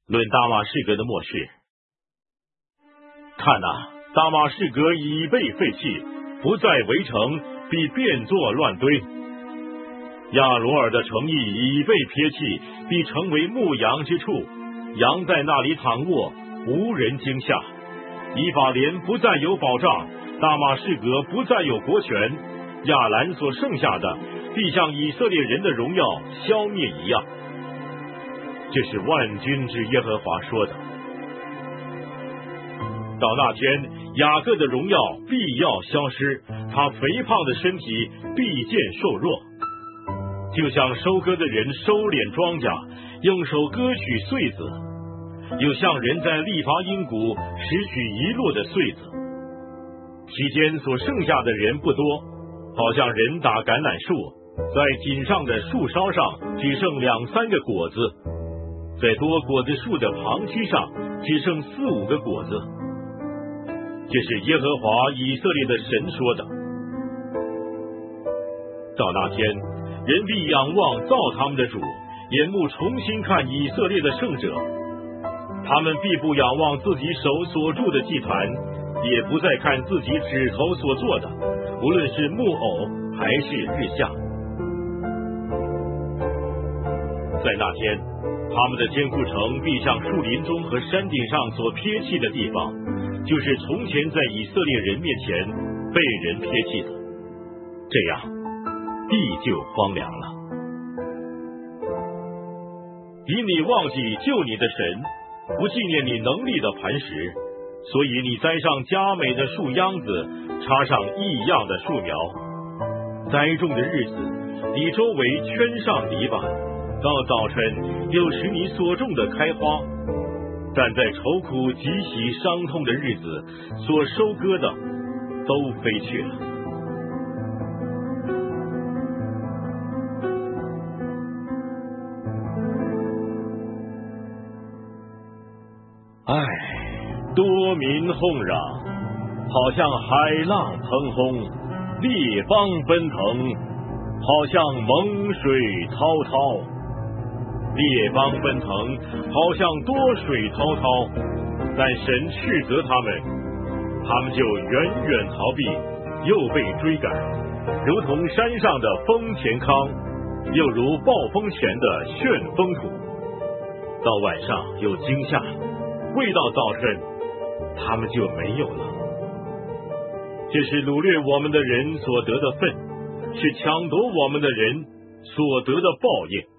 论大马士革的末世，看哪，大马士革已被废弃，不再围城，必变作乱堆。亚罗尔的城邑已被撇弃，必成为牧羊之处，羊在那里躺卧，无人惊吓。以法莲不再有保障，大马士革不再有国权，亚兰所剩下的必像以色列人的荣耀消灭一样。这是万军之耶和华说的。到那天，雅各的荣耀必要消失，他肥胖的身体必见瘦弱，就像收割的人收敛庄稼，用手割取穗子，又像人在利伐因谷拾取遗落的穗子。期间所剩下的人不多，好像人打橄榄树，在井上的树梢上只剩2-3个果子，在多果子树的旁区上只剩4-5个果子。这是耶和华以色列的神说的。到那天，人必仰望造他们的主，眼目重新看以色列的圣者。他们必不仰望自己手所铸的祭坛，也不再看自己指头所做的，无论是木偶还是日像。在那天，他们的坚固城必像树林中和山顶上所撇弃的地方，就是从前在以色列人面前被人撇弃的，这样地就荒凉了。因你忘记救你的神，不纪念你能力的磐石，所以你栽上佳美的树秧子，插上异样的树苗。栽种的日子，你周围圈上篱笆，到早晨又使你所种的开花。但在愁苦极其伤痛的日子，所收割的都飞去了。唉，多民哄嚷，好像海浪腾轰，列邦奔腾，好像猛水滔滔。列邦奔腾，好像多水滔滔，但神斥责他们，他们就远远逃避，又被追赶，如同山上的风前糠，又如暴风前的旋风土。到晚上有惊吓，未到早晨，他们就没有了。这是掳掠我们的人所得的份，是抢夺我们的人所得的报应。